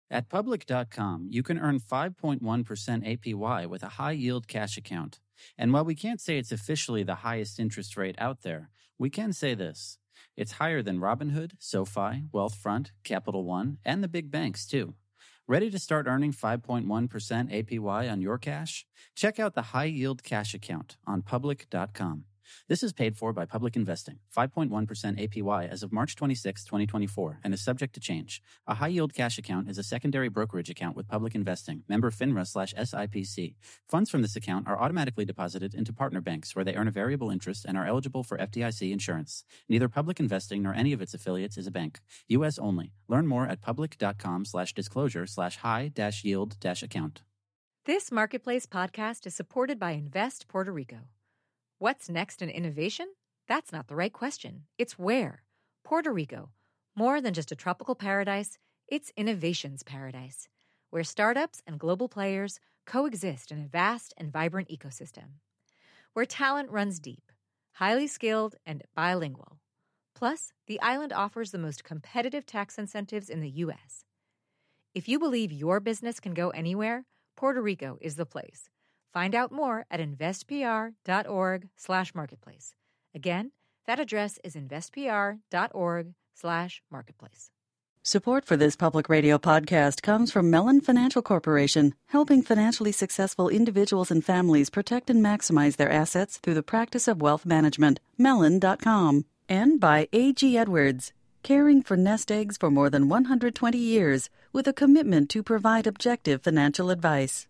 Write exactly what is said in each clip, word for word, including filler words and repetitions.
At Public dot com, you can earn five point one percent A P Y with a high-yield cash account. And while we can't say it's officially the highest interest rate out there, we can say this. It's higher than Robinhood, SoFi, Wealthfront, Capital One, and the big banks, too. Ready to start earning five point one percent A P Y on your cash? Check out the high-yield cash account on Public dot com. This is paid for by Public Investing, five point one percent A P Y as of March twenty-sixth, twenty twenty-four, and is subject to change. A high-yield cash account is a secondary brokerage account with Public Investing, member FINRA slash S I P C. Funds from this account are automatically deposited into partner banks where they earn a variable interest and are eligible for F D I C insurance. Neither Public Investing nor any of its affiliates is a bank. U S only. Learn more at Public dot com slash disclosure slash high dash yield dash account. This Marketplace podcast is supported by Invest Puerto Rico. What's next in innovation? That's not the right question. It's where. Puerto Rico. More than just a tropical paradise, it's innovation's paradise, where startups and global players coexist in a vast and vibrant ecosystem. Where talent runs deep, highly skilled, and bilingual. Plus, the island offers the most competitive tax incentives in the U S. If you believe your business can go anywhere, Puerto Rico is the place. Find out more at investpr.org slash marketplace. Again, that address is investpr.org slash marketplace. Support for this public radio podcast comes from Mellon Financial Corporation, helping financially successful individuals and families protect and maximize their assets through the practice of wealth management. Mellon dot com. And by A G Edwards, caring for nest eggs for more than one hundred twenty years with a commitment to provide objective financial advice.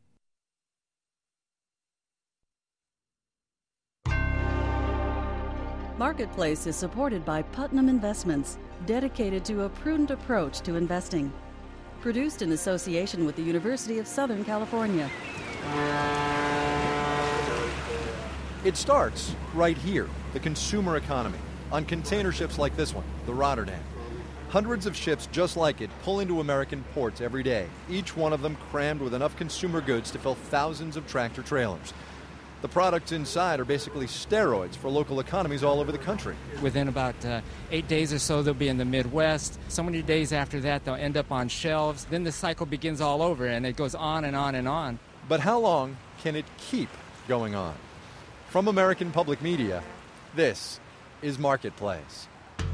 Marketplace is supported by Putnam Investments, dedicated to a prudent approach to investing. Produced in association with the University of Southern California. It starts right here, the consumer economy, on container ships like this one, the Rotterdam. Hundreds of ships just like it pull into American ports every day, each one of them crammed with enough consumer goods to fill thousands of tractor trailers. The products inside are basically steroids for local economies all over the country. Within about uh, eight days or so, they'll be in the Midwest. So many days after that, they'll end up on shelves. Then the cycle begins all over, and it goes on and on and on. But how long can it keep going on? From American Public Media, this is Marketplace.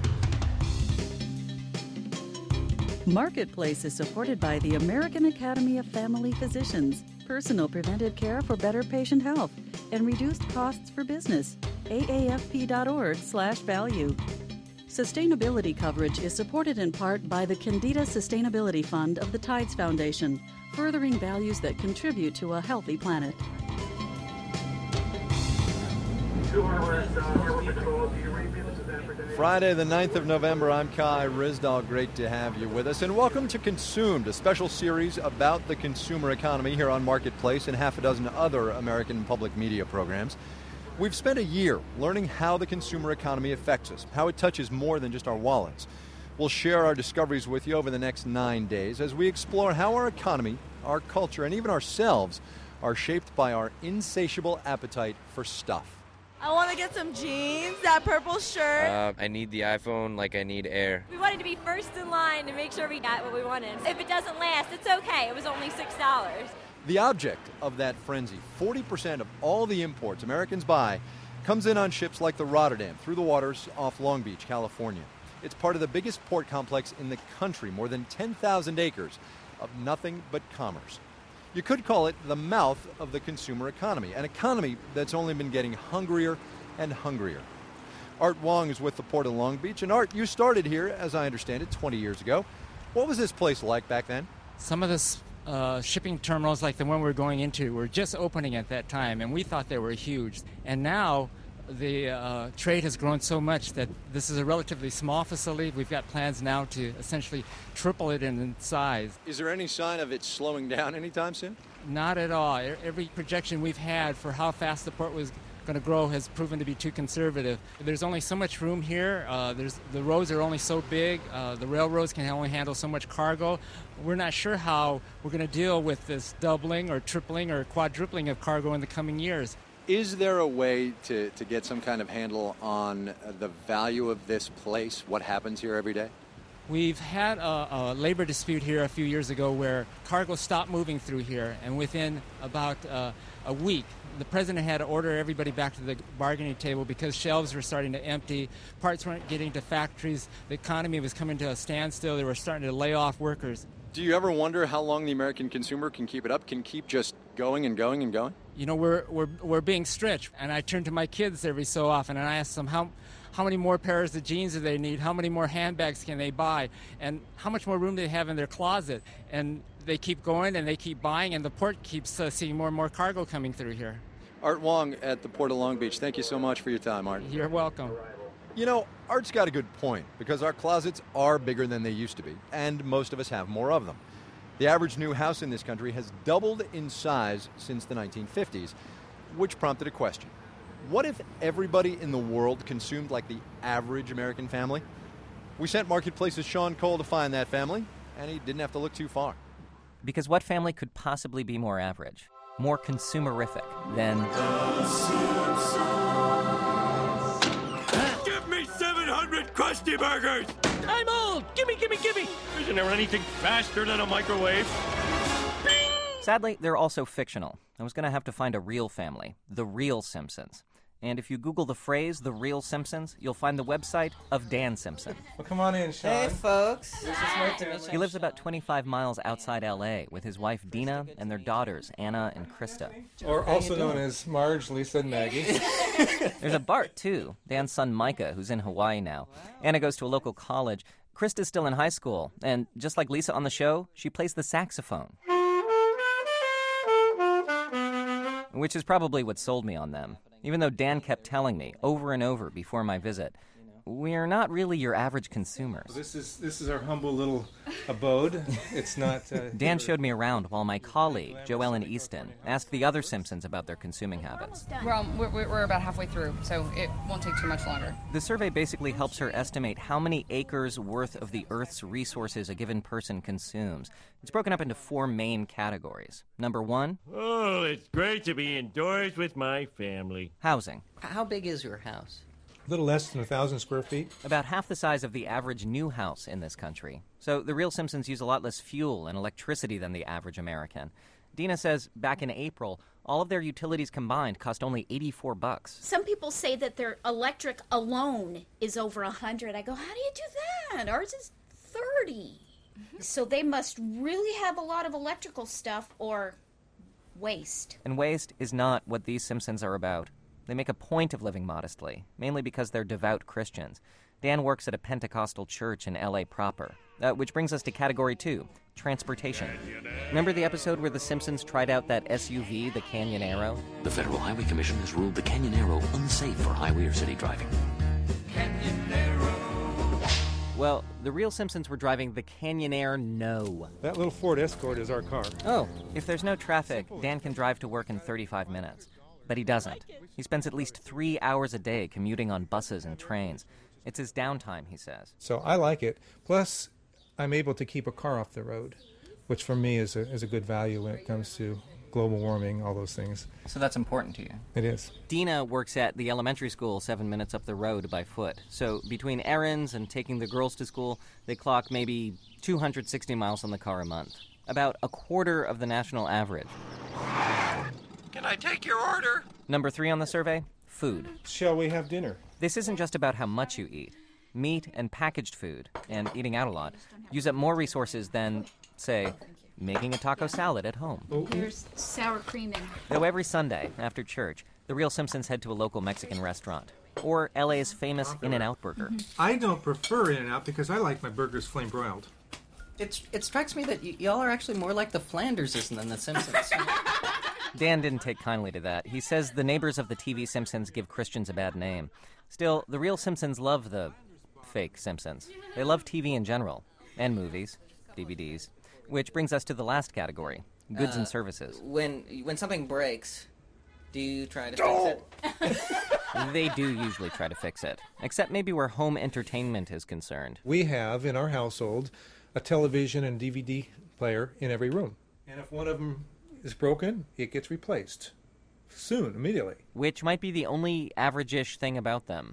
Marketplace is supported by the American Academy of Family Physicians, personal preventive care for better patient health, and reduced costs for business. A A F P dot org slash value. Sustainability coverage is supported in part by the Candida Sustainability Fund of the Tides Foundation, furthering values that contribute to a healthy planet. Friday, the ninth of November, I'm Kai Ryssdal. Great to have you with us. And welcome to Consumed, a special series about the consumer economy here on Marketplace and half a dozen other American public media programs. We've spent a year learning how the consumer economy affects us, how it touches more than just our wallets. We'll share our discoveries with you over the next nine days as we explore how our economy, our culture, and even ourselves are shaped by our insatiable appetite for stuff. I want to get some jeans, that purple shirt. Uh, I need the iPhone like I need air. We wanted to be first in line to make sure we got what we wanted. If it doesn't last, it's okay. It was only six dollars. The object of that frenzy, forty percent of all the imports Americans buy, comes in on ships like the Rotterdam through the waters off Long Beach, California. It's part of the biggest port complex in the country, more than ten thousand acres of nothing but commerce. You could call it the mouth of the consumer economy, an economy that's only been getting hungrier and hungrier. Art Wong is with the Port of Long Beach. And Art, you started here, as I understand it, twenty years ago. What was this place like back then? Some of the uh, shipping terminals, like the one we're going into, were just opening at that time, and we thought they were huge. And now the uh, trade has grown so much that this is a relatively small facility. We've got plans now to essentially triple it in size. Is there any sign of it slowing down anytime soon? Not at all. Every projection we've had for how fast the port was going to grow has proven to be too conservative. There's only so much room here. Uh, there's the roads are only so big. Uh, the railroads can only handle so much cargo. We're not sure how we're going to deal with this doubling or tripling or quadrupling of cargo in the coming years. Is there a way to, to get some kind of handle on the value of this place, what happens here every day? We've had a, a labor dispute here a few years ago where cargo stopped moving through here, and within about uh, a week, the president had to order everybody back to the bargaining table because shelves were starting to empty, parts weren't getting to factories, the economy was coming to a standstill, they were starting to lay off workers. Do you ever wonder how long the American consumer can keep it up, can keep just going and going and going? You know, we're we're we're being stretched, and I turn to my kids every so often, and I ask them how how many more pairs of jeans do they need, how many more handbags can they buy, and how much more room do they have in their closet. And they keep going, and they keep buying, and the port keeps uh, seeing more and more cargo coming through here. Art Wong at the Port of Long Beach, thank you so much for your time, Art. You're welcome. You know, Art's got a good point, because our closets are bigger than they used to be, and most of us have more of them. The average new house in this country has doubled in size since the nineteen fifties, which prompted a question. What if everybody in the world consumed like the average American family? We sent Marketplace's Sean Cole to find that family, and he didn't have to look too far. Because what family could possibly be more average, more consumerific than... The Simpsons. Give me seven hundred Krusty Burgers! I'm old! Gimme, gimme, gimme! Isn't there anything faster than a microwave? Bing! Sadly, they're also fictional. I was going to have to find a real family, the real Simpsons. And if you Google the phrase, The Real Simpsons, you'll find the website of Dan Simpson. Well, come on in, Sean. Hey, folks. This is nice to meet you. He lives about twenty-five miles outside L A with his wife, Dina, and their daughters, Anna and Krista. Or also known as Marge, Lisa, and Maggie. There's a Bart, too, Dan's son Micah, who's in Hawaii now. Anna goes to a local college. Krista's still in high school. And just like Lisa on the show, she plays the saxophone. Which is probably what sold me on them. Even though Dan kept telling me over and over before my visit, we're not really your average consumers. Well, this is this is our humble little abode. It's not... Uh, Dan showed me around while my colleague, Joellen Easton, asked the other Simpsons about their consuming habits. Well, we're, we're about halfway through, so it won't take too much longer. The survey basically helps her estimate how many acres worth of the Earth's resources a given person consumes. It's broken up into four main categories. Number one... Oh, it's great to be indoors with my family. Housing. How big is your house? A little less than a thousand square feet. About half the size of the average new house in this country. So the real Simpsons use a lot less fuel and electricity than the average American. Dina says back in April, all of their utilities combined cost only eighty-four bucks. Some people say that their electric alone is over one hundred. I go, how do you do that? Ours is thirty. Mm-hmm. So they must really have a lot of electrical stuff or waste. And waste is not what these Simpsons are about. They make a point of living modestly, mainly because they're devout Christians. Dan works at a Pentecostal church in L A proper, uh, which brings us to category two, transportation. Remember the episode where the Simpsons tried out that S U V, the Canyonero? The Federal Highway Commission has ruled the Canyonero unsafe for highway or city driving. Well, the real Simpsons were driving the Canyonair No. That little Ford Escort is our car. Oh, if there's no traffic, Dan can drive to work in thirty-five minutes. But he doesn't. He spends at least three hours a day commuting on buses and trains. It's his downtime, he says. So I like it. Plus, I'm able to keep a car off the road, which for me is a, is a good value when it comes to global warming, all those things. So that's important to you? It is. Dina works at the elementary school seven minutes up the road by foot. So between errands and taking the girls to school, they clock maybe two hundred sixty miles on the car a month. About a quarter of the national average. Can I take your order? Number three on the survey, food. Shall we have dinner? This isn't just about how much you eat. Meat and packaged food, and eating out a lot, use up more resources than, say, making a taco salad at home. Here's sour cream in. Though every Sunday, after church, the real Simpsons head to a local Mexican restaurant. Or L A's famous In-N-Out burger. I don't prefer In-N-Out because I like my burgers flame broiled. It's, it strikes me that y- y'all are actually more like the Flanderses than the Simpsons. Dan didn't take kindly to that. He says the neighbors of the T V Simpsons give Christians a bad name. Still, the real Simpsons love the fake Simpsons. They love T V in general, and movies, D V Ds. Which brings us to the last category, goods uh, and services. When when something breaks, do you try to fix it? They do usually try to fix it, except maybe where home entertainment is concerned. We have, in our household, a television and D V D player in every room. And if one of them is broken, it gets replaced. Soon, immediately. Which might be the only average-ish thing about them.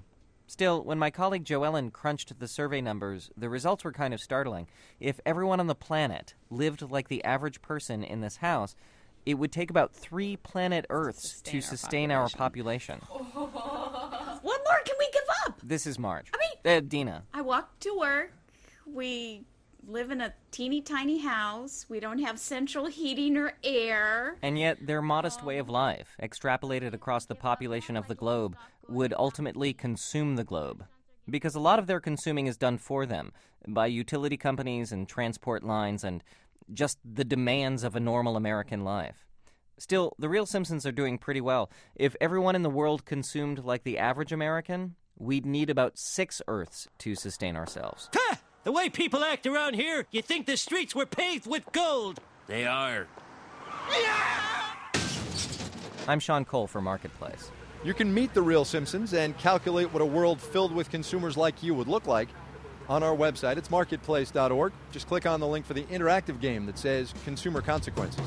Still, when my colleague Joellen crunched the survey numbers, the results were kind of startling. If everyone on the planet lived like the average person in this house, it would take about three planet Earths sustain to sustain our population. Our population. What more can we give up? This is Marge. I mean, uh, Dina. I walk to work. We live in a teeny tiny house. We don't have central heating or air. And yet their modest way of life, extrapolated across the population of the globe, would ultimately consume the globe. Because a lot of their consuming is done for them, by utility companies and transport lines and just the demands of a normal American life. Still, the real Simpsons are doing pretty well. If everyone in the world consumed like the average American, we'd need about six Earths to sustain ourselves. Ha! The way people act around here, you'd think the streets were paved with gold. They are. I'm Sean Cole for Marketplace. You can meet the real Simpsons and calculate what a world filled with consumers like you would look like on our website. It's marketplace dot org. Just click on the link for the interactive game that says Consumer Consequences.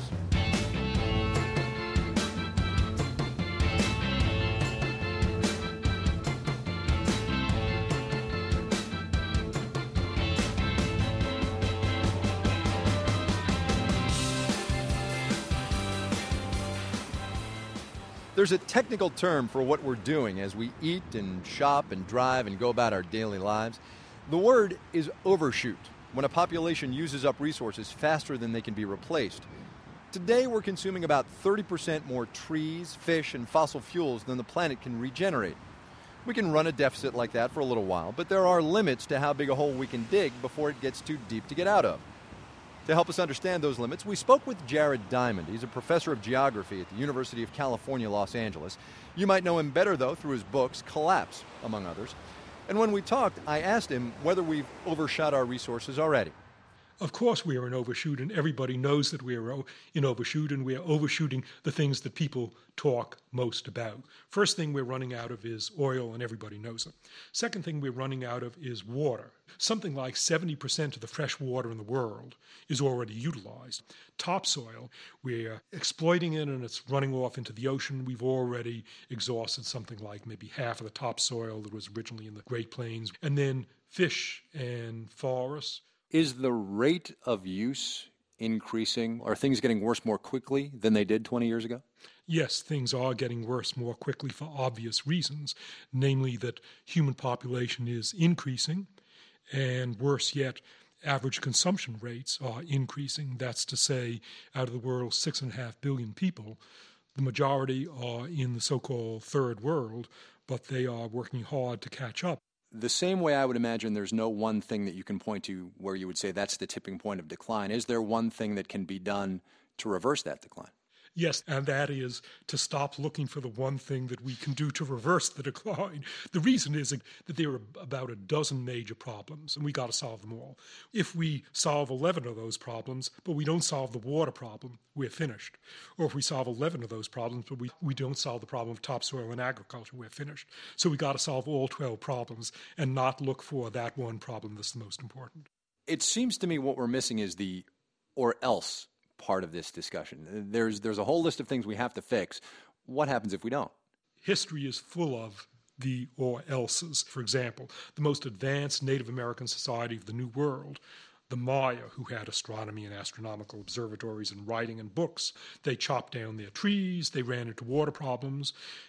There's a technical term for what we're doing as we eat and shop and drive and go about our daily lives. The word is overshoot, when a population uses up resources faster than they can be replaced. Today, we're consuming about thirty percent more trees, fish, and fossil fuels than the planet can regenerate. We can run a deficit like that for a little while, but there are limits to how big a hole we can dig before it gets too deep to get out of. To help us understand those limits, we spoke with Jared Diamond. He's a professor of geography at the University of California, Los Angeles. You might know him better, though, through his books, Collapse, among others. And when we talked, I asked him whether we've overshot our resources already. Of course we are in overshoot, and everybody knows that we are in overshoot, and we are overshooting the things that people talk most about. First thing we're running out of is oil, and everybody knows it. Second thing we're running out of is water. Something like seventy percent of the fresh water in the world is already utilized. Topsoil, we're exploiting it, and it's running off into the ocean. We've already exhausted something like maybe half of the topsoil that was originally in the Great Plains. And then fish and forests. Is the rate of use increasing? Are things getting worse more quickly than they did twenty years ago? Yes, things are getting worse more quickly for obvious reasons, namely that human population is increasing, and worse yet, average consumption rates are increasing. That's to say, out of the world's six and a half billion people, the majority are in the so-called third world, but they are working hard to catch up. The same way I would imagine there's no one thing that you can point to where you would say that's the tipping point of decline. Is there one thing that can be done to reverse that decline? Yes, and that is to stop looking for the one thing that we can do to reverse the decline. The reason is that there are about a dozen major problems, and we got to solve them all. If we solve eleven of those problems, but we don't solve the water problem, we're finished. Or if we solve eleven of those problems, but we, we don't solve the problem of topsoil and agriculture, we're finished. So we got to solve all twelve problems and not look for that one problem that's the most important. It seems to me what we're missing is the or else part of this discussion. There's there's a whole list of things we have to fix. What happens if we don't? History is full of the or else's. For example, the most advanced Native American society of the New World, the Maya, who had astronomy and astronomical observatories and writing and books, they chopped down their trees, they ran into water problems,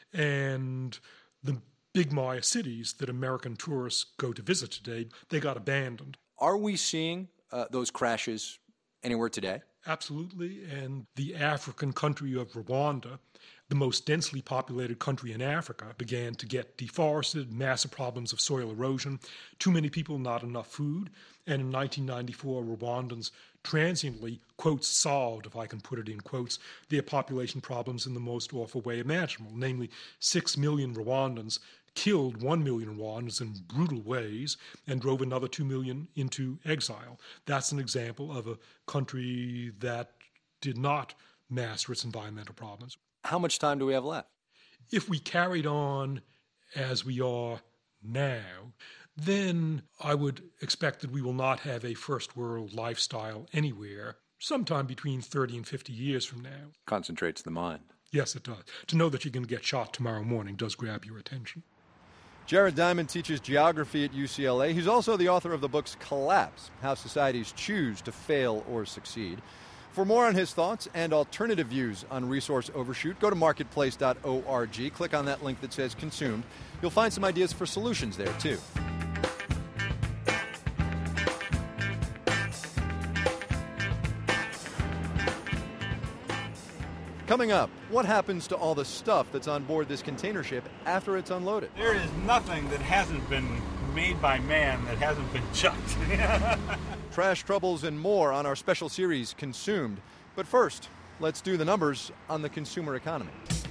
and the big Maya cities that American tourists go to visit today, they got abandoned. Are we seeing uh, those crashes anywhere today? Absolutely, and the African country of Rwanda, the most densely populated country in Africa, began to get deforested, massive problems of soil erosion, too many people, not enough food, and in nineteen ninety-four, Rwandans transiently, quotes, solved, if I can put it in quotes, their population problems in the most awful way imaginable, namely six million Rwandans killed one million Rwandans in brutal ways and drove another two million into exile. That's an example of a country that did not master its environmental problems. How much time do we have left? If we carried on as we are now, then I would expect that we will not have a first world lifestyle anywhere sometime between thirty and fifty years from now. Concentrates the mind. Yes, it does. To know that you're going to get shot tomorrow morning does grab your attention. Jared Diamond teaches geography at U C L A. He's also the author of the books Collapse, How Societies Choose to Fail or Succeed. For more on his thoughts and alternative views on resource overshoot, go to marketplace dot org. Click on that link that says Consumed. You'll find some ideas for solutions there, too. Coming up, what happens to all the stuff that's on board this container ship after it's unloaded? There is nothing that hasn't been made by man that hasn't been chucked. Trash troubles and more on our special series, Consumed. But first, let's do the numbers on the consumer economy.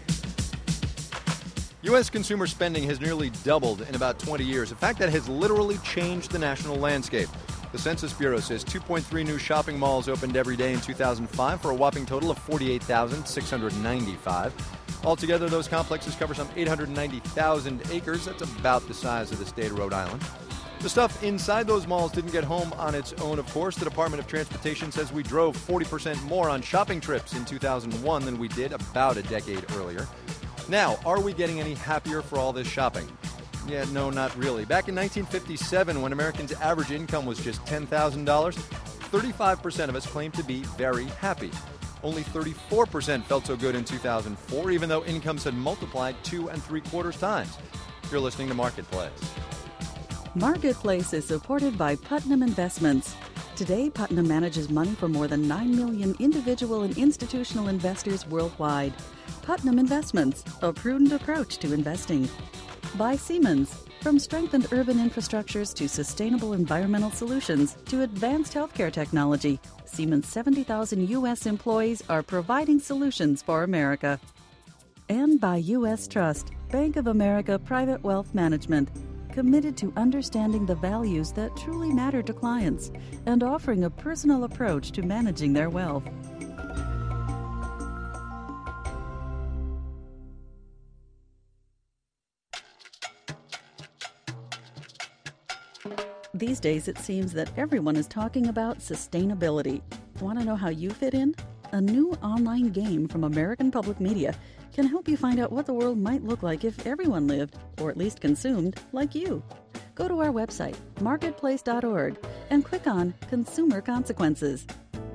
U S consumer spending has nearly doubled in about twenty years, a fact that has literally changed the national landscape. The Census Bureau says two point three new shopping malls opened every day in two thousand five for a whopping total of forty-eight thousand six hundred ninety-five. Altogether, those complexes cover some eight hundred ninety thousand acres. That's about the size of the state of Rhode Island. The stuff inside those malls didn't get home on its own, of course. The Department of Transportation says we drove forty percent more on shopping trips in two thousand one than we did about a decade earlier. Now, are we getting any happier for all this shopping? Yeah, no, not really. Back in nineteen fifty-seven, when Americans' average income was just ten thousand dollars, thirty-five percent of us claimed to be very happy. Only thirty-four percent felt so good in two thousand four, even though incomes had multiplied two and three quarters times. You're listening to Marketplace. Marketplace is supported by Putnam Investments. Today, Putnam manages money for more than nine million individual and institutional investors worldwide. Putnam Investments, a prudent approach to investing. By Siemens. From strengthened urban infrastructures to sustainable environmental solutions to advanced healthcare technology, Siemens' seventy thousand U S employees are providing solutions for America. And by U S Trust, Bank of America Private Wealth Management, committed to understanding the values that truly matter to clients and offering a personal approach to managing their wealth. These days, it seems that everyone is talking about sustainability. Want to know how you fit in? A new online game from American Public Media can help you find out what the world might look like if everyone lived, or at least consumed, like you. Go to our website, marketplace dot org, and click on Consumer Consequences.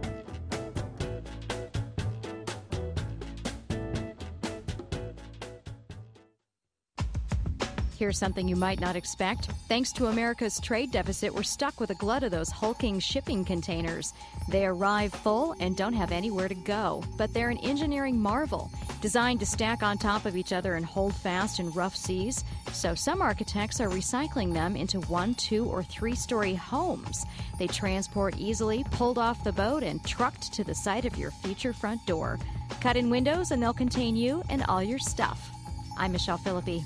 Here's something you might not expect. Thanks to America's trade deficit, we're stuck with a glut of those hulking shipping containers. They arrive full and don't have anywhere to go, but they're an engineering marvel, designed to stack on top of each other and hold fast in rough seas. So some architects are recycling them into one, two, or three-story homes. They transport easily, pulled off the boat, and trucked to the site of your future front door. Cut in windows and they'll contain you and all your stuff. I'm Michelle Philippi.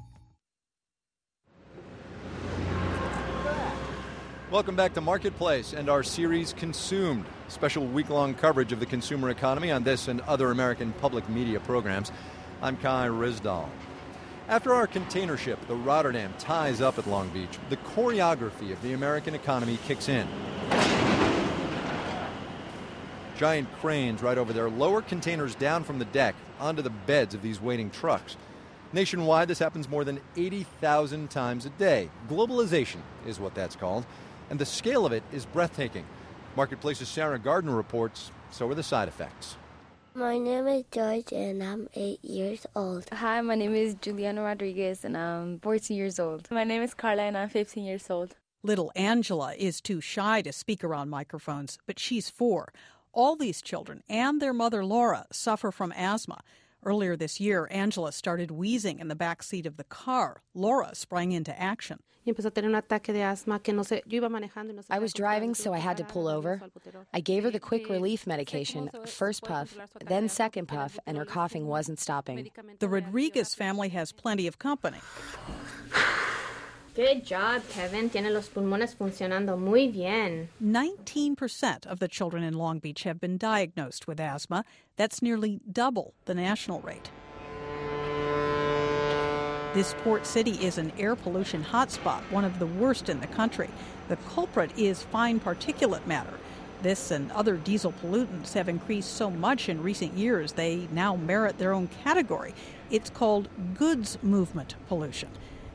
Welcome back to Marketplace and our series Consumed, special week-long coverage of the consumer economy on this and other American public media programs. I'm Kai Rizdal. After our container ship, the Rotterdam, ties up at Long Beach, the choreography of the American economy kicks in. Giant cranes right over there lower containers down from the deck onto the beds of these waiting trucks. Nationwide, this happens more than eighty thousand times a day. Globalization is what that's called. And the scale of it is breathtaking. Marketplace's Sarah Gardner reports, so are the side effects. My name is George and I'm eight years old. Hi, my name is Juliana Rodriguez and I'm fourteen years old. My name is Carla and I'm fifteen years old. Little Angela is too shy to speak around microphones, but she's four. All these children and their mother Laura suffer from asthma. Earlier this year, Angela started wheezing in the back seat of the car. Laura sprang into action. I was driving, so I had to pull over. I gave her the quick relief medication, first puff, then second puff, and her coughing wasn't stopping. The Rodriguez family has plenty of company. Good job, Kevin. Tiene los pulmones funcionando muy bien. nineteen percent of the children in Long Beach have been diagnosed with asthma. That's nearly double the national rate. This port city is an air pollution hotspot, one of the worst in the country. The culprit is fine particulate matter. This and other diesel pollutants have increased so much in recent years they now merit their own category. It's called goods movement pollution.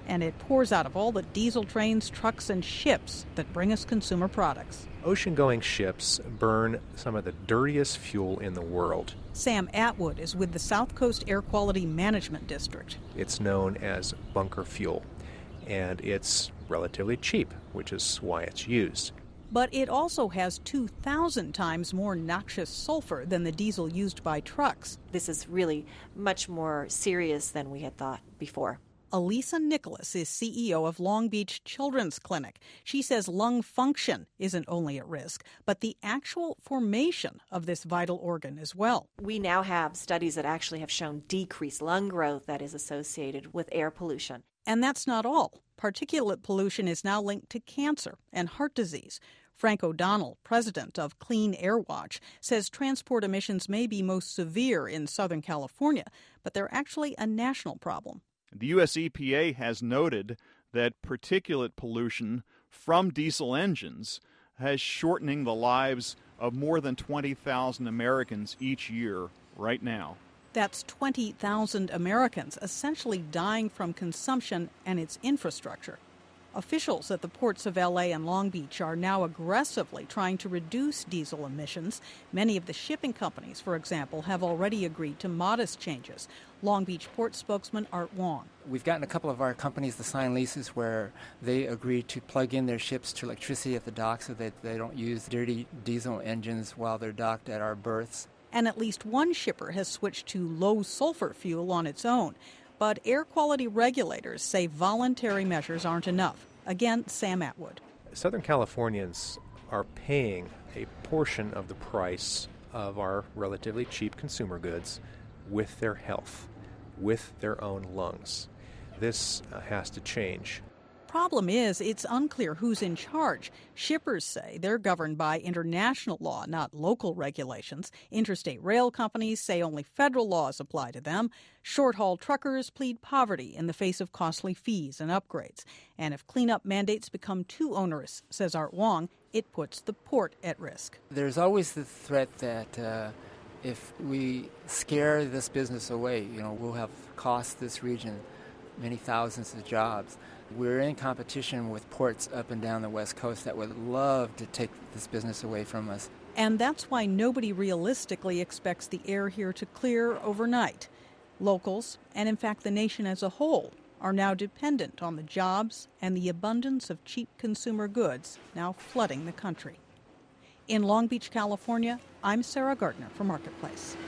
and it pours out of all the diesel trains, trucks, and ships that bring us consumer products. Ocean-going ships burn some of the dirtiest fuel in the world. Sam Atwood is with the South Coast Air Quality Management District. It's known as bunker fuel, and it's relatively cheap, which is why it's used. But it also has two thousand times more noxious sulfur than the diesel used by trucks. This is really much more serious than we had thought before. Elisa Nicholas is C E O of Long Beach Children's Clinic. She says lung function isn't only at risk, but the actual formation of this vital organ as well. We now have studies that actually have shown decreased lung growth that is associated with air pollution. And that's not all. Particulate pollution is now linked to cancer and heart disease. Frank O'Donnell, president of Clean Air Watch, says transport emissions may be most severe in Southern California, but they're actually a national problem. The U S E P A has noted that particulate pollution from diesel engines has shortening the lives of more than twenty thousand Americans each year right now. That's twenty thousand Americans essentially dying from consumption and its infrastructure. Officials at the ports of L A and Long Beach are now aggressively trying to reduce diesel emissions. Many of the shipping companies, for example, have already agreed to modest changes. Long Beach port spokesman Art Wong. We've gotten a couple of our companies to sign leases where they agree to plug in their ships to electricity at the dock so that they don't use dirty diesel engines while they're docked at our berths. And at least one shipper has switched to low-sulfur fuel on its own. But air quality regulators say voluntary measures aren't enough. Again, Sam Atwood. Southern Californians are paying a portion of the price of our relatively cheap consumer goods with their health, with their own lungs. This uh, has to change. Problem is, it's unclear who's in charge. Shippers say they're governed by international law, not local regulations. Interstate rail companies say only federal laws apply to them. Short-haul truckers plead poverty in the face of costly fees and upgrades. And if cleanup mandates become too onerous, says Art Wong, it puts the port at risk. There's always the threat that uh, if we scare this business away, you know, we'll have cost this region many thousands of jobs. We're in competition with ports up and down the West Coast that would love to take this business away from us. And that's why nobody realistically expects the air here to clear overnight. Locals, and in fact the nation as a whole, are now dependent on the jobs and the abundance of cheap consumer goods now flooding the country. In Long Beach, California, I'm Sarah Gardner for Marketplace.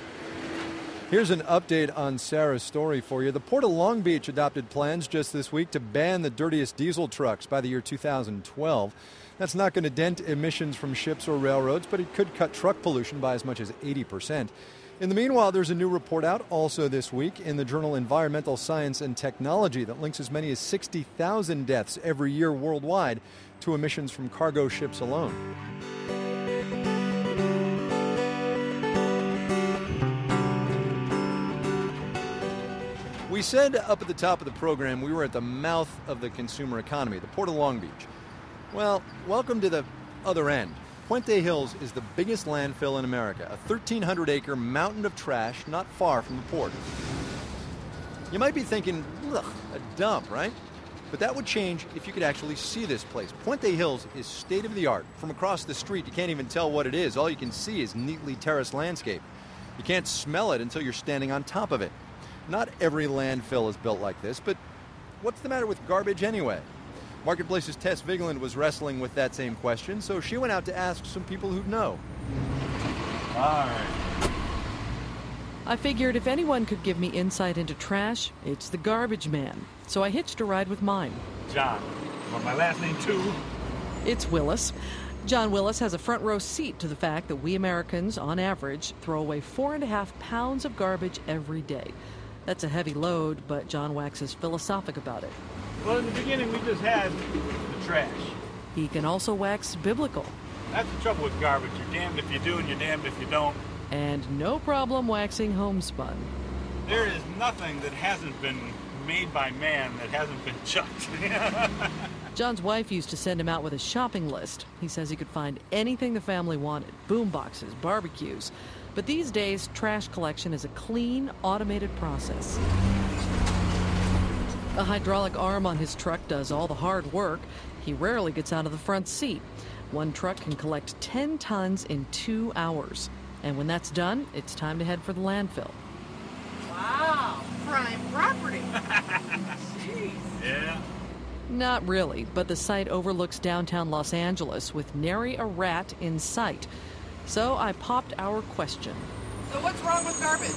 Here's an update on Sarah's story for you. The Port of Long Beach adopted plans just this week to ban the dirtiest diesel trucks by the year two thousand twelve. That's not going to dent emissions from ships or railroads, but it could cut truck pollution by as much as eighty percent. In the meanwhile, there's a new report out also this week in the journal Environmental Science and Technology that links as many as sixty thousand deaths every year worldwide to emissions from cargo ships alone. We said up at the top of the program we were at the mouth of the consumer economy, the Port of Long Beach. Well, welcome to the other end. Puente Hills is the biggest landfill in America, a thirteen hundred acre mountain of trash not far from the port. You might be thinking, ugh, a dump, right? But that would change if you could actually see this place. Puente Hills is state-of-the-art. From across the street, you can't even tell what it is. All you can see is neatly terraced landscape. You can't smell it until you're standing on top of it. Not every landfill is built like this, but what's the matter with garbage anyway? Marketplace's Tess Vigland was wrestling with that same question, so she went out to ask some people who know. All right. I figured if anyone could give me insight into trash, it's the garbage man. So I hitched a ride with mine. John. Want my last name too? It's Willis. John Willis has a front row seat to the fact that we Americans, on average, throw away four and a half pounds of garbage every day. That's a heavy load, but John waxes philosophic about it. Well, in the beginning, we just had the trash. He can also wax biblical. That's the trouble with garbage. You're damned if you do and you're damned if you don't. And no problem waxing homespun. There is nothing that hasn't been made by man that hasn't been chucked. John's wife used to send him out with a shopping list. He says he could find anything the family wanted, boom boxes, barbecues. But these days, trash collection is a clean, automated process. A hydraulic arm on his truck does all the hard work. He rarely gets out of the front seat. One truck can collect ten tons in two hours. And when that's done, it's time to head for the landfill. Wow, prime property. Jeez. Yeah. Not really, but the site overlooks downtown Los Angeles with nary a rat in sight. So I popped our question. So what's wrong with garbage?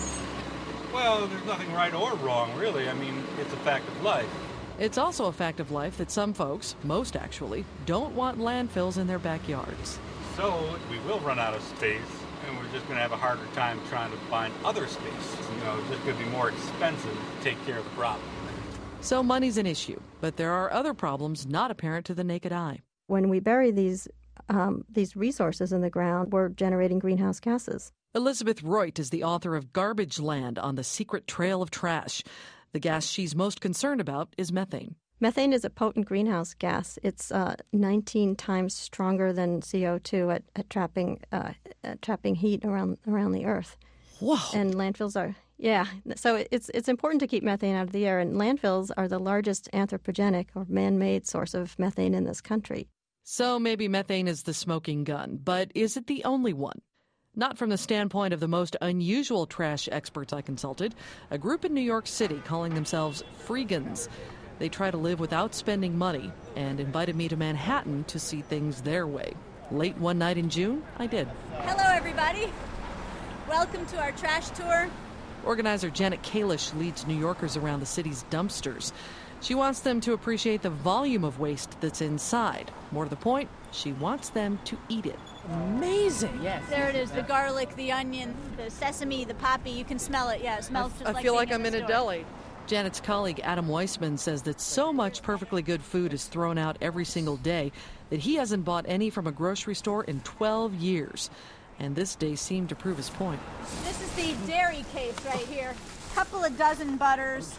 Well, there's nothing right or wrong, really. I mean, it's a fact of life. It's also a fact of life that some folks, most actually, don't want landfills in their backyards. So we will run out of space, and we're just going to have a harder time trying to find other space. You know, it's just going to be more expensive to take care of the problem. So money's an issue, but there are other problems not apparent to the naked eye. When we bury these um, these resources in the ground, we're generating greenhouse gases. Elizabeth Reut is the author of Garbage Land on the Secret Trail of Trash. The gas she's most concerned about is methane. Methane is a potent greenhouse gas. It's uh, nineteen times stronger than C O two at, at trapping uh, at trapping heat around around the Earth. Whoa! And landfills are yeah. So it's it's important to keep methane out of the air. And landfills are the largest anthropogenic or man-made source of methane in this country. So maybe methane is the smoking gun, but is it the only one? Not from the standpoint of the most unusual trash experts I consulted, a group in New York City calling themselves Freegans. They try to live without spending money and invited me to Manhattan to see things their way. Late one night in June, I did. Hello, everybody. Welcome to our trash tour. Organizer Janet Kalish leads New Yorkers around the city's dumpsters. She wants them to appreciate the volume of waste that's inside. More to the point, she wants them to eat it. Amazing. Yes. There it is, the garlic, the onion, the sesame, the poppy. You can smell it. Yeah, it smells just I like feel being like I'm in the a store. deli. Janet's colleague Adam Weissman says that so much perfectly good food is thrown out every single day that he hasn't bought any from a grocery store in twelve years. And this day seemed to prove his point. This is the dairy case right here. Couple of dozen butters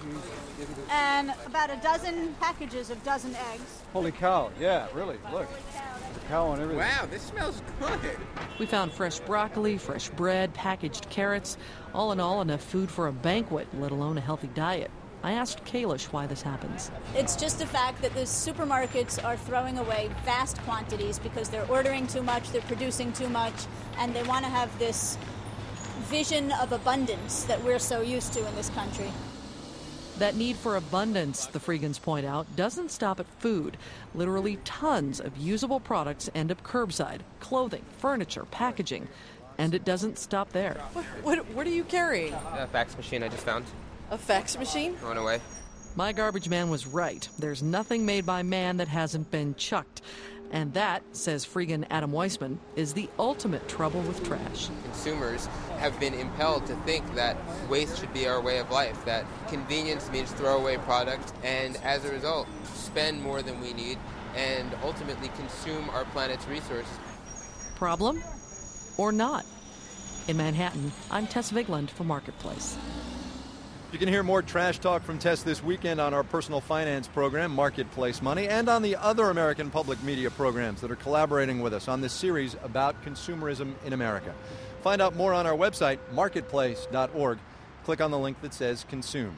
and about a dozen packages of dozen eggs. Holy cow, yeah, really, look. The cow and everything. Wow, this smells good. We found fresh broccoli, fresh bread, packaged carrots. All in all, enough food for a banquet, let alone a healthy diet. I asked Kalish why this happens. It's just the fact that the supermarkets are throwing away vast quantities because they're ordering too much, they're producing too much, and they want to have this vision of abundance that we're so used to in this country. That need for abundance, the Freegans point out, doesn't stop at food. Literally tons of usable products end up curbside. Clothing, furniture, packaging. And it doesn't stop there. What, what, what are you carrying? A fax machine I just found. A fax machine? Thrown away. My garbage man was right. There's nothing made by man that hasn't been chucked. And that, says Freegan Adam Weissman, is the ultimate trouble with trash. Consumers have been impelled to think that waste should be our way of life, that convenience means throwaway product, and as a result, spend more than we need and ultimately consume our planet's resources. Problem? Or not? In Manhattan, I'm Tess Vigland for Marketplace. You can hear more trash talk from Tess this weekend on our personal finance program, Marketplace Money, and on the other American public media programs that are collaborating with us on this series about consumerism in America. Find out more on our website, marketplace dot org. Click on the link that says Consumed.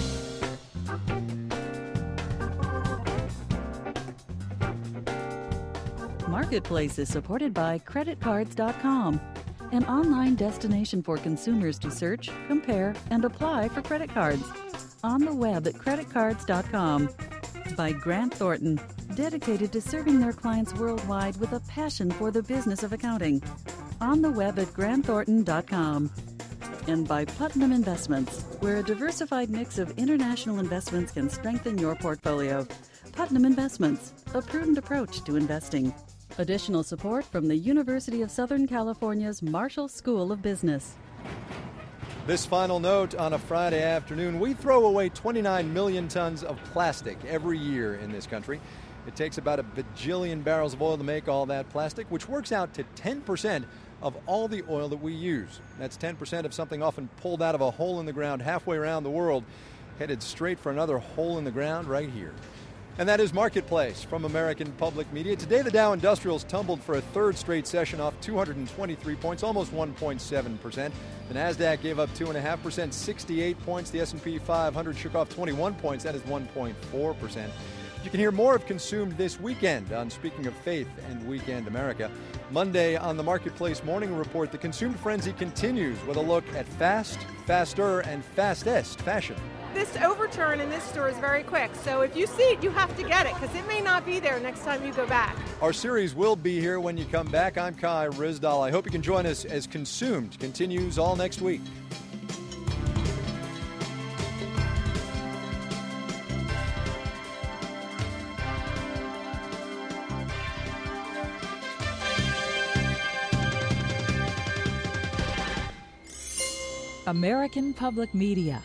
Marketplace is supported by credit cards dot com, an online destination for consumers to search, compare, and apply for credit cards. On the web at credit cards dot com. By Grant Thornton, dedicated to serving their clients worldwide with a passion for the business of accounting. On the web at grant thornton dot com. And by Putnam Investments, where a diversified mix of international investments can strengthen your portfolio. Putnam Investments, a prudent approach to investing. Additional support from the University of Southern California's Marshall School of Business. This final note on a Friday afternoon, we throw away twenty-nine million tons of plastic every year in this country. It takes about a bajillion barrels of oil to make all that plastic, which works out to ten percent of all the oil that we use. That's ten percent of something often pulled out of a hole in the ground halfway around the world, headed straight for another hole in the ground right here. And that is Marketplace from American Public Media. Today, the Dow Industrials tumbled for a third straight session, off two hundred twenty-three points, almost one point seven percent. The NASDAQ gave up two point five percent, sixty-eight points. The S and P five hundred shook off twenty-one points. That is one point four percent. You can hear more of Consumed this weekend on Speaking of Faith and Weekend America. Monday on the Marketplace Morning Report, the consumed frenzy continues with a look at fast, faster, and fastest fashion. This overturn in this store is very quick, so if you see it, you have to get it, because it may not be there next time you go back. Our series will be here when you come back. I'm Kai Ryssdal. I hope you can join us as Consumed continues all next week. American Public Media.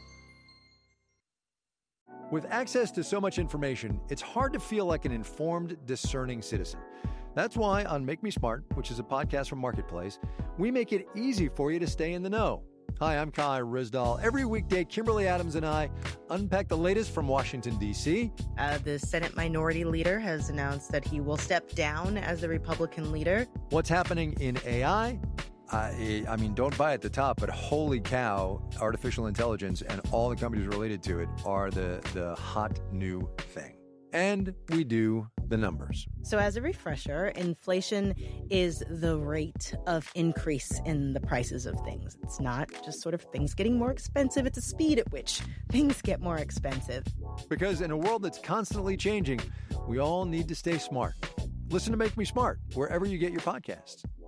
With access to so much information, it's hard to feel like an informed, discerning citizen. That's why on Make Me Smart, which is a podcast from Marketplace, we make it easy for you to stay in the know. Hi, I'm Kai Ryssdal. Every weekday, Kimberly Adams and I unpack the latest from Washington, D C Uh, the Senate Minority Leader has announced that he will step down as the Republican leader. What's happening in A I? I, I mean, don't buy at the top, but holy cow, artificial intelligence and all the companies related to it are the, the hot new thing. And we do the numbers. So as a refresher, inflation is the rate of increase in the prices of things. It's not just sort of things getting more expensive. It's the speed at which things get more expensive. Because in a world that's constantly changing, we all need to stay smart. Listen to Make Me Smart wherever you get your podcasts.